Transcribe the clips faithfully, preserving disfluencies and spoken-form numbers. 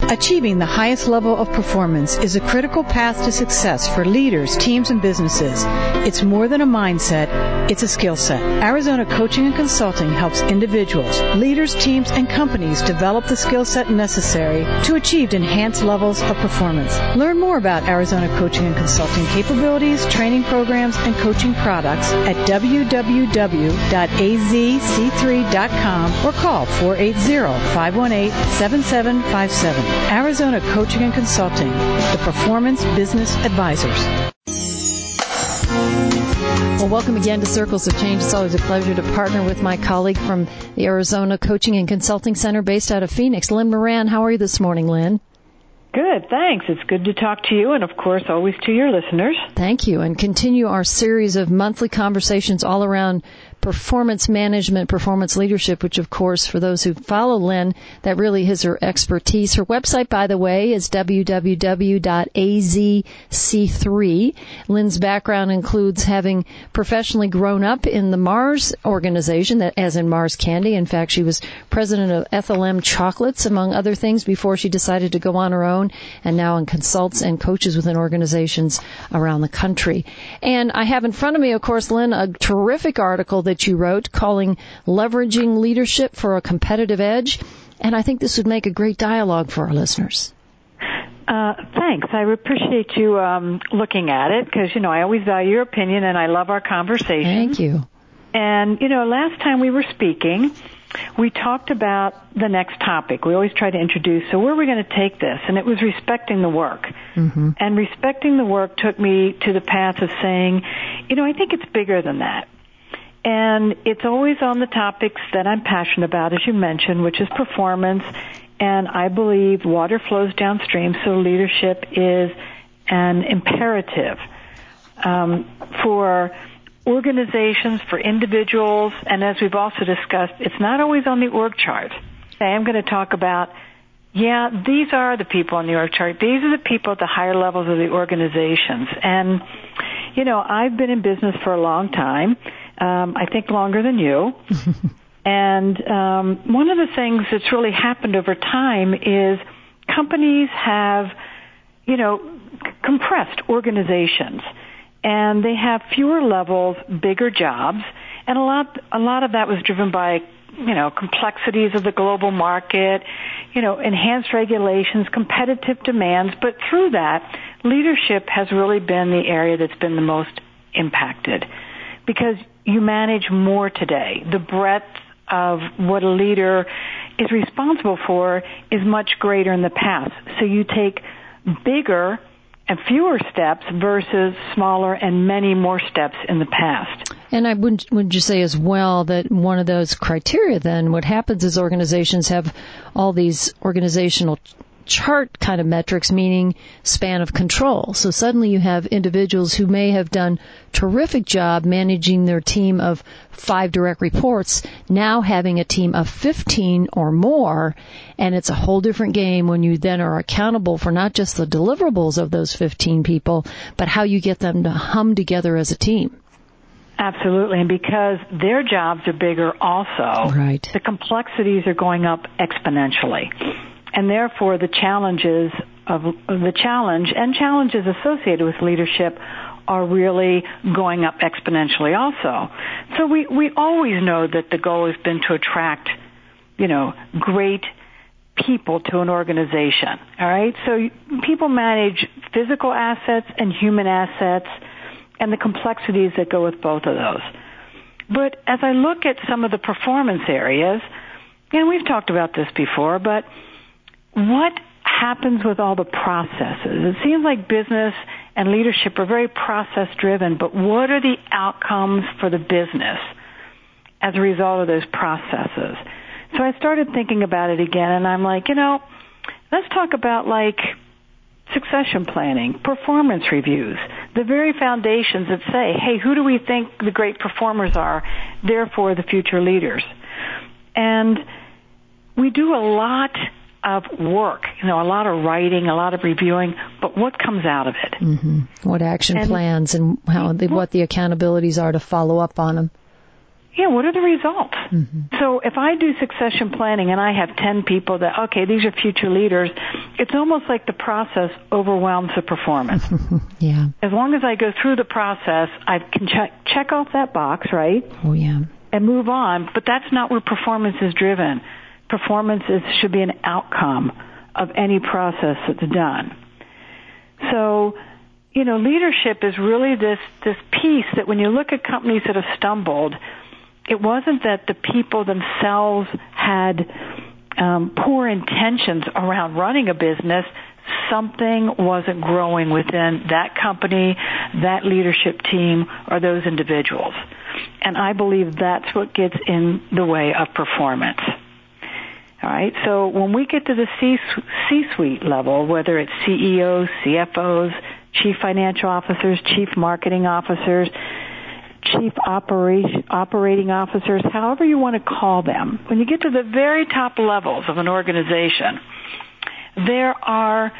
Achieving the highest level of performance is a critical path to success for leaders, teams, and businesses. It's more than a mindset, it's a skill set. Arizona Coaching and Consulting helps individuals, leaders, teams, and companies develop the skill set necessary to achieve enhanced levels of performance. Learn more about Arizona Coaching and Consulting capabilities, training programs, and coaching products at w w w dot a z c three dot com or call four eight zero, five one eight, seven seven five seven. Arizona Coaching and Consulting, the Performance Business Advisors. Well, welcome again to Circles of Change. It's always a pleasure to partner with my colleague from the Arizona Coaching and Consulting Center based out of Phoenix, Lynn Moran. How are you this morning, Lynn? Good, thanks. It's good to talk to you and, of course, always to your listeners. Thank you. And continue our series of monthly conversations all around performance management, performance leadership, which, of course, for those who follow Lynn, that really is her expertise. Her website, by the way, is w w w dot a z c three. Lynn's background includes having professionally grown up in the Mars organization, that as in Mars Candy. In fact, she was president of F L M Chocolates, among other things, before she decided to go on her own, and now in consults and coaches within organizations around the country. And I have in front of me, of course, Lynn, a terrific article that you wrote calling Leveraging Leadership for a Competitive Edge. And I think this would make a great dialogue for our listeners. Uh, thanks. I appreciate you um, looking at it because, you know, I always value your opinion and I love our conversation. Thank you. And, you know, last time we were speaking, we talked about the next topic. We always try to introduce, so where are we going to take this? And it was respecting the work. Mm-hmm. And respecting the work took me to the path of saying, you know, I think it's bigger than that. And it's always on the topics that I'm passionate about, as you mentioned, which is performance. And I believe water flows downstream, so leadership is an imperative um, for organizations, for individuals, and as we've also discussed, it's not always on the org chart. I am going to talk about, yeah, these are the people on the org chart. These are the people at the higher levels of the organizations. And, you know, I've been in business for a long time, um, I think longer than you. And um, one of the things that's really happened over time is companies have, you know, compressed organizations. And they have fewer levels, bigger jobs, and a lot, a lot of that was driven by, you know, complexities of the global market, you know, enhanced regulations, competitive demands. But through that, leadership has really been the area that's been the most impacted because you manage more today. The breadth of what a leader is responsible for is much greater in the past. So you take bigger and fewer steps versus smaller and many more steps in the past. And I would would you say as well that one of those criteria then, what happens is organizations have all these organizational chart kind of metrics, meaning span of control. So suddenly you have individuals who may have done terrific job managing their team of five direct reports, now having a team of fifteen or more, and it's a whole different game when you then are accountable for not just the deliverables of those fifteen people, but how you get them to hum together as a team. Absolutely, and because their jobs are bigger also, right, the complexities are going up exponentially. And therefore, the challenges of the challenge and challenges associated with leadership are really going up exponentially also. So we, we always know that the goal has been to attract, you know, great people to an organization. All right? So people manage physical assets and human assets and the complexities that go with both of those. But as I look at some of the performance areas, and we've talked about this before, but what happens with all the processes? It seems like business and leadership are very process-driven, but what are the outcomes for the business as a result of those processes? So I started thinking about it again, and I'm like, you know, let's talk about, like, succession planning, performance reviews, the very foundations that say, hey, who do we think the great performers are, therefore the future leaders? And we do a lot of work, you know, a lot of writing, a lot of reviewing, but what comes out of it? Mm-hmm. What action and plans and how the, what the accountabilities are to follow up on them? Yeah, what are the results? Mm-hmm. So if I do succession planning and I have ten people that, okay, these are future leaders, it's almost like the process overwhelms the performance. Yeah. As long as I go through the process, I can check, check off that box, right? Oh, yeah. And move on. But that's not where performance is driven. Performance is, should be an outcome of any process that's done. So, you know, leadership is really this, this piece that when you look at companies that have stumbled, it wasn't that the people themselves had um, poor intentions around running a business. Something wasn't growing within that company, that leadership team, or those individuals. And I believe that's what gets in the way of performance. All right, so when we get to the C- C-suite level, whether it's C E Os, C F Os, chief financial officers, chief marketing officers, chief operation, operating officers, however you want to call them, when you get to the very top levels of an organization, there are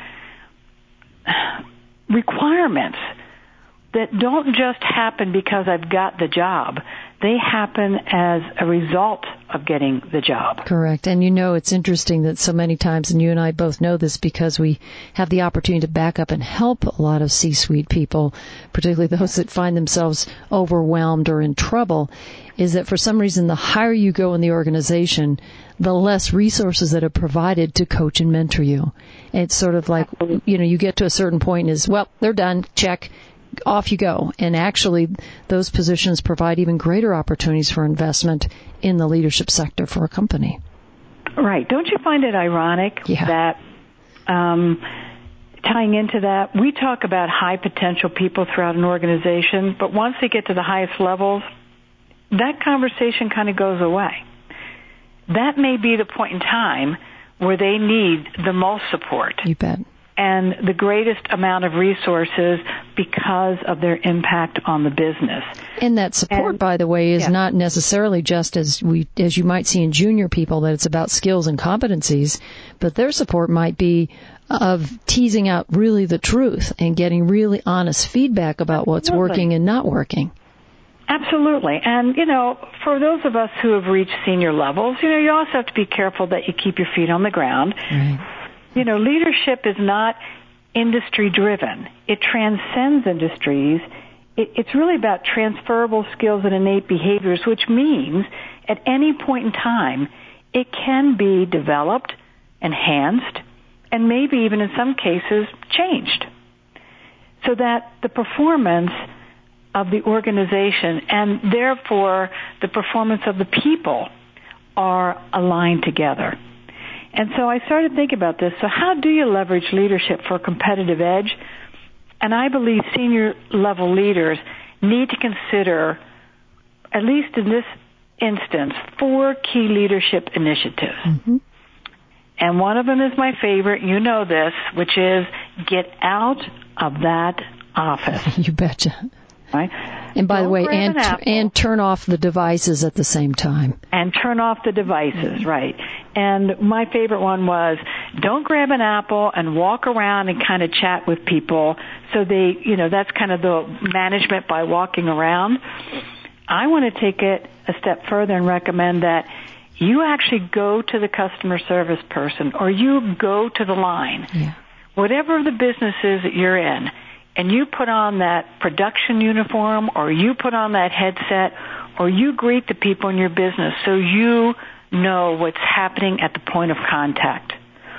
requirements that don't just happen because I've got the job. They happen as a result of getting the job. Correct. And you know, it's interesting that so many times, and you and I both know this because we have the opportunity to back up and help a lot of C-suite people, particularly those that find themselves overwhelmed or in trouble, is that for some reason, the higher you go in the organization, the less resources that are provided to coach and mentor you. And it's sort of like, you know, you get to a certain point and is, well, they're done, check. Off you go. And actually, those positions provide even greater opportunities for investment in the leadership sector for a company. Right. Don't you find it ironic yeah. that, um, tying into that, we talk about high potential people throughout an organization, but once they get to the highest levels, that conversation kind of goes away. That may be the point in time where they need the most support. You bet. And the greatest amount of resources because of their impact on the business. And that support, and, by the way, is yeah. not necessarily just as we, as you might see in junior people, that it's about skills and competencies, but their support might be of teasing out really the truth and getting really honest feedback about what's Absolutely. working and not working. Absolutely. And, you know, for those of us who have reached senior levels, you know, you also have to be careful that you keep your feet on the ground. Right. You know, leadership is not industry-driven. It transcends industries. It, it's really about transferable skills and innate behaviors, which means at any point in time, it can be developed, enhanced, and maybe even in some cases changed, so that the performance of the organization and therefore the performance of the people are aligned together. And so I started thinking about this. So how do you leverage leadership for a competitive edge? And I believe senior level leaders need to consider, at least in this instance, four key leadership initiatives. Mm-hmm. And one of them is my favorite. You know this, which is get out of that office. You betcha. Right? And by Don't the way, and an and turn off the devices at the same time. And turn off the devices, right. And my favorite one was, don't grab an apple and walk around and kind of chat with people. So they, you know, that's kind of the management by walking around. I want to take it a step further and recommend that you actually go to the customer service person or you go to the line. Yeah. Whatever the business is that you're in, and you put on that production uniform or you put on that headset or you greet the people in your business so you know what's happening at the point of contact.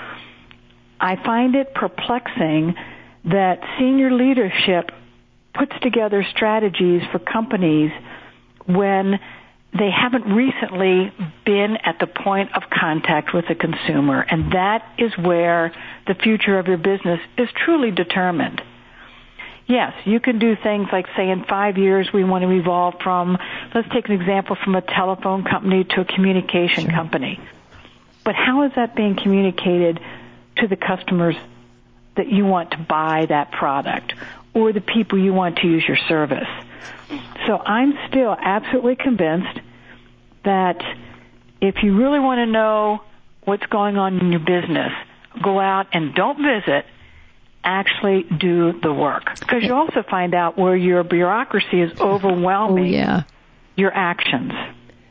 I find it perplexing that senior leadership puts together strategies for companies when they haven't recently been at the point of contact with the consumer, and that is where the future of your business is truly determined. Yes, you can do things like say in five years we want to evolve from, let's take an example from a telephone company to a communication sure. company. But how is that being communicated to the customers that you want to buy that product or the people you want to use your service? So I'm still absolutely convinced that if you really want to know what's going on in your business, go out and don't visit, actually do the work. Because you also find out where your bureaucracy is overwhelming oh, yeah. your actions.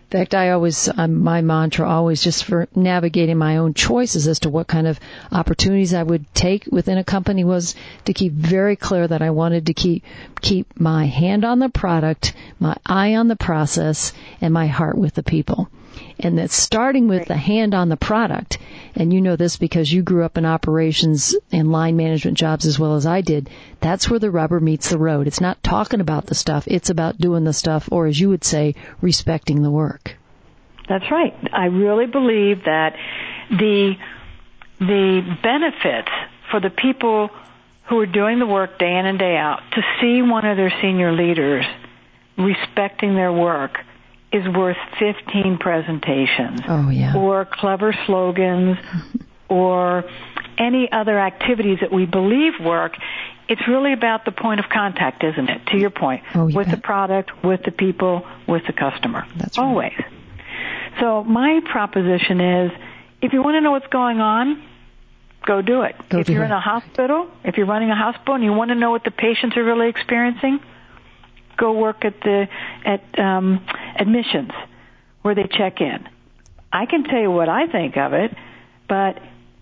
In fact, I always, um, my mantra always just for navigating my own choices as to what kind of opportunities I would take within a company was to keep very clear that I wanted to keep, keep my hand on the product, my eye on the process, and my heart with the people. And that's starting with the hand on the product. And you know this because you grew up in operations and line management jobs as well as I did. That's where the rubber meets the road. It's not talking about the stuff. It's about doing the stuff, or as you would say, respecting the work. That's right. I really believe that the the benefits for the people who are doing the work day in and day out to see one of their senior leaders respecting their work is worth fifteen presentations. Oh, yeah. Or clever slogans or any other activities that we believe work. It's really about the point of contact, isn't it? To your point. Oh, you with bet. the product, with the people, with the customer. That's right. Always. So my proposition is, if you want to know what's going on, go do it. Go if do you're it. in a hospital, if you're running a hospital and you want to know what the patients are really experiencing, go work at the at um, admissions where they check in. I can tell you what I think of it, but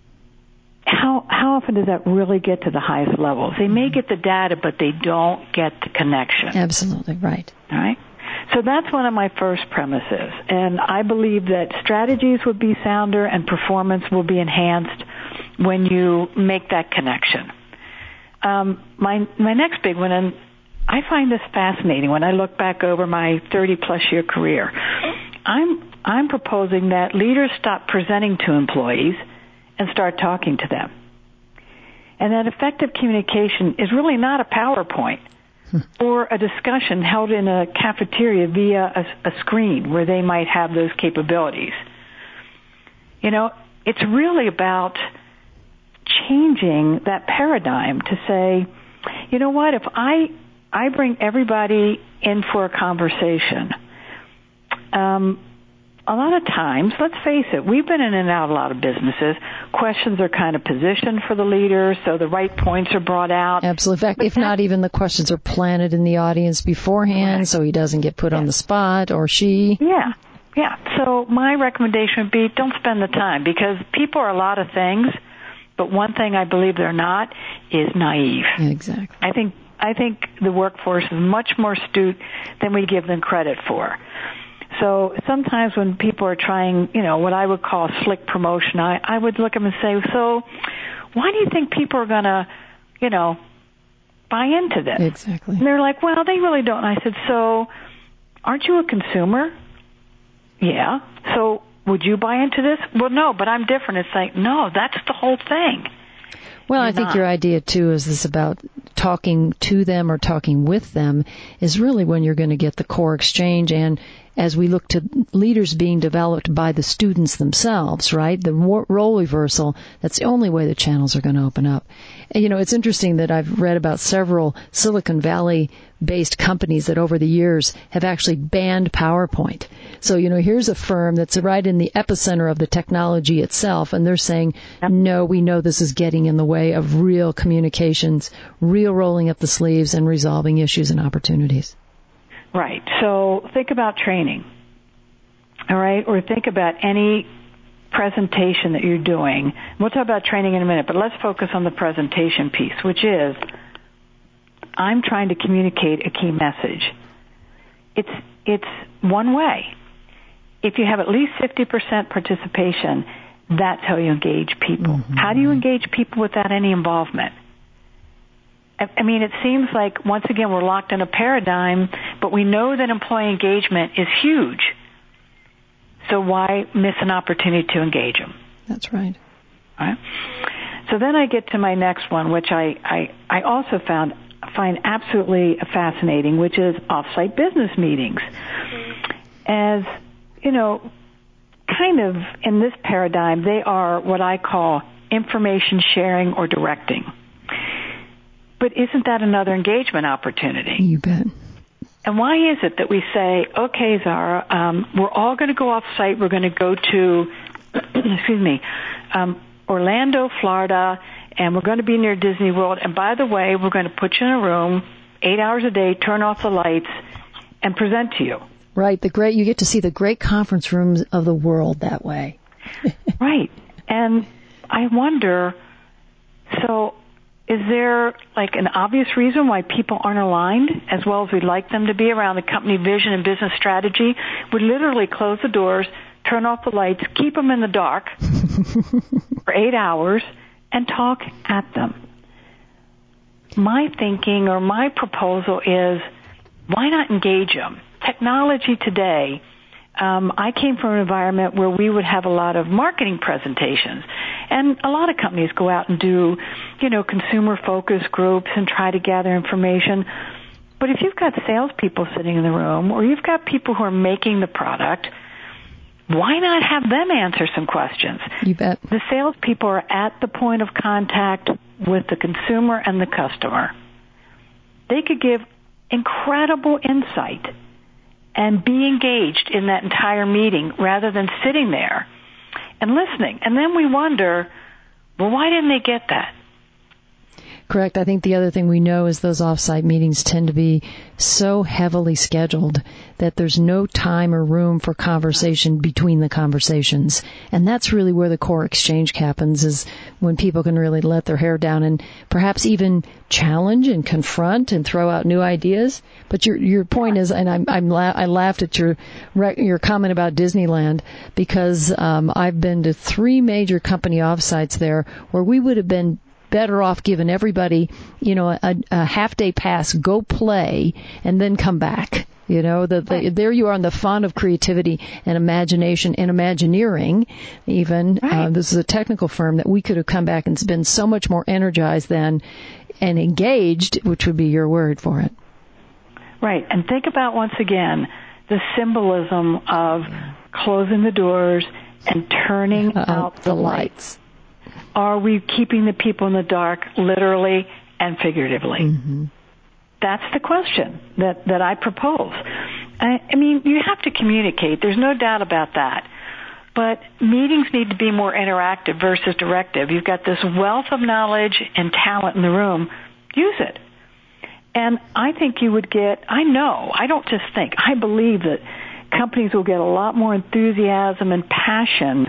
how how often does that really get to the highest levels? They may get the data, but they don't get the connection. Absolutely right. All right. So that's one of my first premises, and I believe that strategies would be sounder and performance will be enhanced when you make that connection. Um, my my next big one, and I find this fascinating when I look back over my thirty plus year career. I'm I'm proposing that leaders stop presenting to employees and start talking to them. And that effective communication is really not a PowerPoint or a discussion held in a cafeteria via a, a screen where they might have those capabilities. You know, it's really about changing that paradigm to say, you know what, if I I bring everybody in for a conversation, um, a lot of times, let's face it, we've been in and out a lot of businesses. Questions are kind of positioned for the leader, so the right points are brought out. Absolutely. In fact, if not, even the questions are planted in the audience beforehand, right, so he doesn't get put yeah. on the spot, or she. Yeah, yeah. So my recommendation would be don't spend the time, because people are a lot of things, but one thing I believe they're not is naive. Yeah, exactly. I think I think the workforce is much more astute than we give them credit for. So sometimes when people are trying, you know, what I would call slick promotion, I, I would look at them and say, so why do you think people are going to, you know, buy into this? Exactly. And they're like, well, they really don't. And I said, so aren't you a consumer? Yeah. So would you buy into this? Well, no, but I'm different. It's like, no, that's the whole thing. Well, You're I think not. your idea, too, is this about talking to them or talking with them is really when you're going to get the core exchange. And as we look to leaders being developed by the students themselves, right, the role reversal, that's the only way the channels are going to open up. And, you know, it's interesting that I've read about several Silicon Valley-based companies that over the years have actually banned PowerPoint. So, you know, here's a firm that's right in the epicenter of the technology itself, and they're saying, yep. no, we know this is getting in the way of real communications, real rolling up the sleeves, and resolving issues and opportunities. Right. So think about training, all right, or think about any presentation that you're doing. We'll talk about training in a minute, but let's focus on the presentation piece, which is I'm trying to communicate a key message. It's it's one way. If you have at least fifty percent participation, that's how you engage people. Mm-hmm. How do you engage people without any involvement? I mean, it seems like, once again, we're locked in a paradigm, but we know that employee engagement is huge. So why miss an opportunity to engage them? That's right. All right. So then I get to my next one, which I, I, I also found find absolutely fascinating, which is off-site business meetings. As, you know, kind of in this paradigm, they are what I call information sharing or directing. But isn't that another engagement opportunity? You bet. And why is it that we say, okay, Zara, um, we're all going to go off-site. We're going to go to, excuse me, um, Orlando, Florida, and we're going to be near Disney World. And by the way, we're going to put you in a room, eight hours a day, turn off the lights, and present to you. Right. The great, you get to see the great conference rooms of the world that way. Right. And I wonder, so is there like an obvious reason why people aren't aligned as well as we'd like them to be around the company vision and business strategy? We literally close the doors, turn off the lights, keep them in the dark for eight hours, and talk at them. My thinking or my proposal is, why not engage them? Technology today, um, I came from an environment where we would have a lot of marketing presentations, and a lot of companies go out and do, you know, consumer focus groups and try to gather information. But if you've got salespeople sitting in the room, or you've got people who are making the product, why not have them answer some questions? You bet. The salespeople are at the point of contact with the consumer and the customer. They could give incredible insight and be engaged in that entire meeting rather than sitting there and listening. And then we wonder, well, why didn't they get that? Correct. I think the other thing we know is those off-site meetings tend to be so heavily scheduled that there's no time or room for conversation between the conversations. And that's really where the core exchange happens, is when people can really let their hair down and perhaps even challenge and confront and throw out new ideas. But your your point is, and I'm, I'm la- I laughed at your your comment about Disneyland, because um, I've been to three major company off-sites there where we would have been better off giving everybody, you know, a, a half-day pass, go play, and then come back. You know, the, the, there you are on the font of creativity and imagination and Imagineering, even. Right. Uh, this is a technical firm that we could have come back and been so much more energized than and engaged, which would be your word for it. Right. And think about, once again, the symbolism of closing the doors and turning uh, out the, the lights. lights. Are we keeping the people in the dark, literally and figuratively? Mm-hmm. That's the question that, that I propose. I, I mean, you have to communicate. There's no doubt about that. But meetings need to be more interactive versus directive. You've got this wealth of knowledge and talent in the room. Use it. And I think you would get, I know, I don't just think, I believe that companies will get a lot more enthusiasm and passion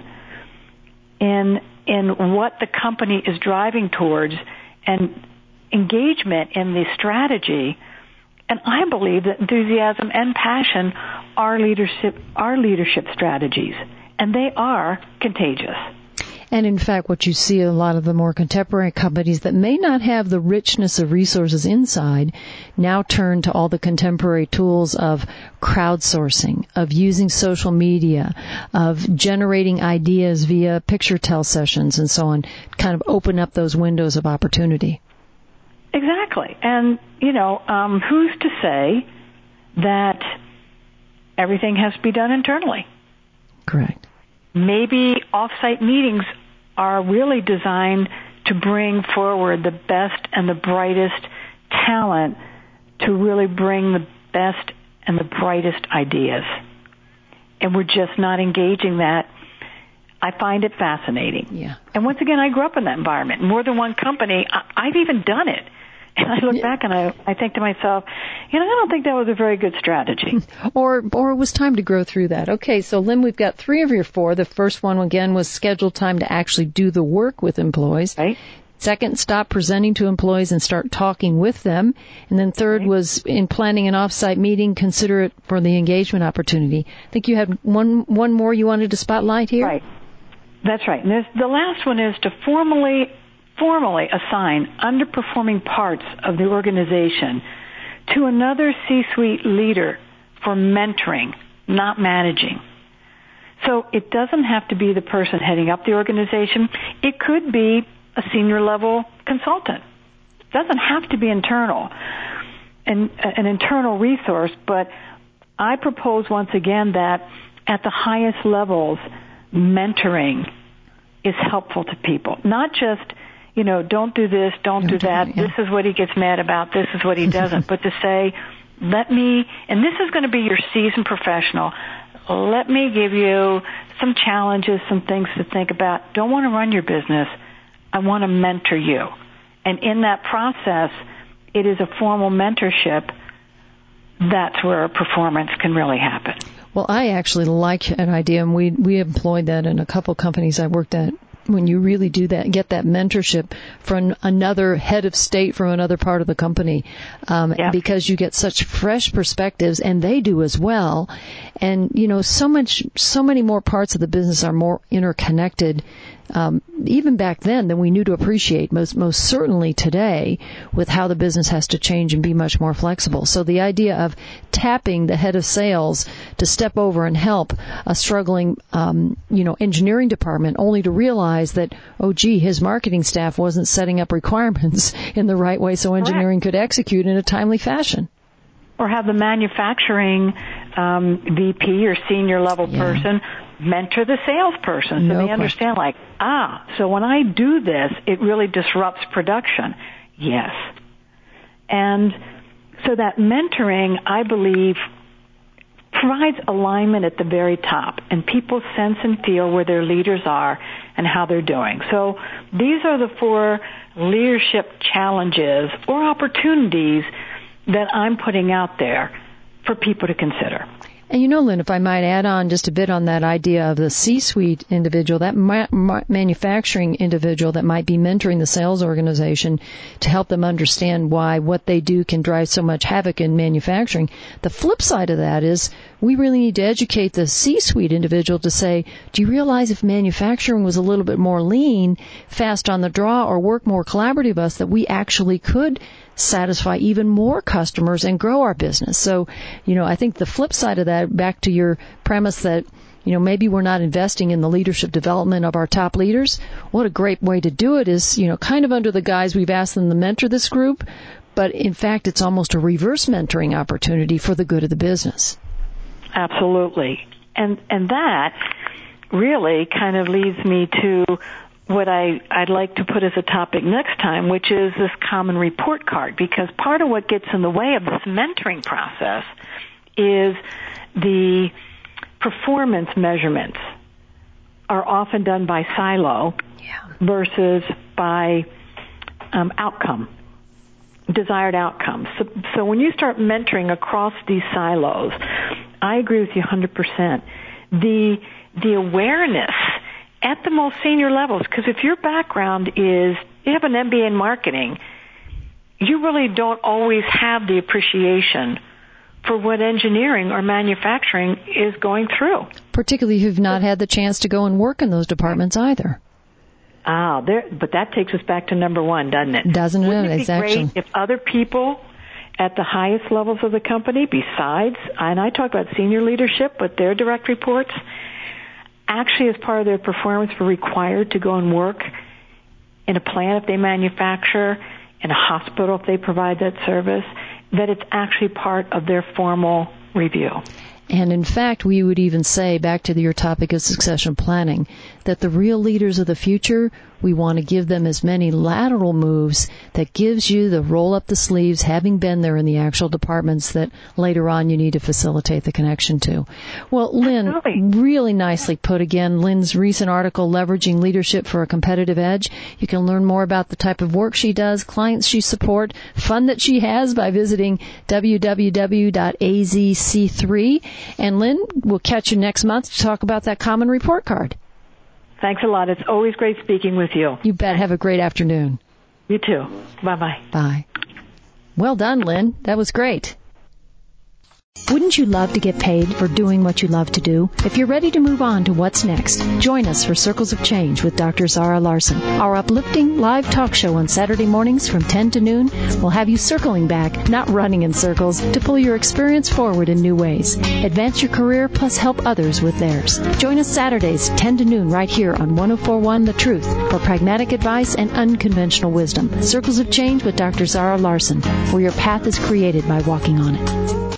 in in what the company is driving towards and engagement in the strategy. And I believe that enthusiasm and passion are leadership are leadership strategies, and they are contagious. And in fact, what you see in a lot of the more contemporary companies that may not have the richness of resources inside now turn to all the contemporary tools of crowdsourcing, of using social media, of generating ideas via picture tell sessions and so on, kind of open up those windows of opportunity. Exactly. And, you know, um, who's to say that everything has to be done internally? Correct. Maybe off-site meetings are really designed to bring forward the best and the brightest talent to really bring the best and the brightest ideas. And we're just not engaging that. I find it fascinating. Yeah. And once again, I grew up in that environment. More than one company, I, I've even done it. And I look back and I, I think to myself, you know, I don't think that was a very good strategy. Or or it was time to grow through that. Okay, so Lynn, we've got three of your four. The first one, again, was schedule time to actually do the work with employees. Right. Second, stop presenting to employees and start talking with them. And then third right. was in planning an off-site meeting, consider it for the engagement opportunity. I think you had one one more you wanted to spotlight here? Right. That's right. And this, the last one is to formally formally assign underperforming parts of the organization to another C-suite leader for mentoring, not managing. So it doesn't have to be the person heading up the organization. It could be a senior level consultant. It doesn't have to be internal, an, an internal resource, but I propose once again that at the highest levels, mentoring is helpful to people. Not just, you know, don't do this, don't do that, this is what he gets mad about, this is what he doesn't, but to say, let me, and this is going to be your seasoned professional, let me give you some challenges, some things to think about. Don't want to run your business. I want to mentor you. And in that process, it is a formal mentorship that's where performance can really happen. Well, I actually like an idea, and we we employed that in a couple companies I worked at. When you really do that, get that mentorship from another head of state from another part of the company, um, yeah. because you get such fresh perspectives, and they do as well. And you know, so much, so many more parts of the business are more interconnected, um, even back then than we knew to appreciate. Most, most certainly today, with how the business has to change and be much more flexible. So the idea of tapping the head of sales to step over and help a struggling, um, you know, engineering department, only to realize that, oh, gee, his marketing staff wasn't setting up requirements in the right way so engineering could execute in a timely fashion. Or have the manufacturing um, V P or senior level yeah. person mentor the salesperson so no they understand, question. like, ah, so when I do this, it really disrupts production. Yes. And so that mentoring, I believe, provides alignment at the very top, and people sense and feel where their leaders are and how they're doing. So these are the four leadership challenges or opportunities that I'm putting out there for people to consider. And you know, Lynn, if I might add on just a bit on that idea of the C-suite individual, that ma- ma- manufacturing individual that might be mentoring the sales organization to help them understand why what they do can drive so much havoc in manufacturing. The flip side of that is we really need to educate the C-suite individual to say, do you realize if manufacturing was a little bit more lean, fast on the draw, or work more collaborative with us, that we actually could satisfy even more customers and grow our business. So, you know, I think the flip side of that, back to your premise that, you know, maybe we're not investing in the leadership development of our top leaders. What a great way to do it is, you know, kind of under the guise we've asked them to mentor this group, but in fact it's almost a reverse mentoring opportunity for the good of the business. Absolutely. And and that really kind of leads me to what I, I'd like to put as a topic next time, which is this common report card, because part of what gets in the way of this mentoring process is the performance measurements are often done by silo yeah. versus by um, outcome, desired outcomes. So, so when you start mentoring across these silos, I agree with you one hundred percent. The, the awareness at the most senior levels, because if your background is, you have an M B A in marketing, you really don't always have the appreciation for what engineering or manufacturing is going through. Particularly who've not had the chance to go and work in those departments either. Ah, there, but that takes us back to number one, doesn't it? Doesn't Wouldn't it? it be Exactly. great if other people at the highest levels of the company, besides, and I talk about senior leadership, but their direct reports, actually as part of their performance were required to go and work in a plant if they manufacture, in a hospital if they provide that service, that it's actually part of their formal review. And in fact, we would even say, back to your topic of succession planning, that the real leaders of the future, we want to give them as many lateral moves that gives you the roll up the sleeves, having been there in the actual departments that later on you need to facilitate the connection to. Well, Lynn, Absolutely. Really nicely put again. Lynn's recent article, Leveraging Leadership for a Competitive Edge. You can learn more about the type of work she does, clients she supports, fun that she has by visiting w w w dot a z c three. And Lynn, we'll catch you next month to talk about that common report card. Thanks a lot. It's always great speaking with you. You bet. Have a great afternoon. You too. Bye-bye. Bye. Well done, Lynn. That was great. Wouldn't you love to get paid for doing what you love to do? If you're ready to move on to what's next, join us for Circles of Change with Doctor Zara Larson. Our uplifting live talk show on Saturday mornings from ten to noon will have you circling back, not running in circles, to pull your experience forward in new ways. Advance your career plus help others with theirs. Join us Saturdays, ten to noon, right here on one oh four point one The Truth for pragmatic advice and unconventional wisdom. Circles of Change with Doctor Zara Larson, where your path is created by walking on it.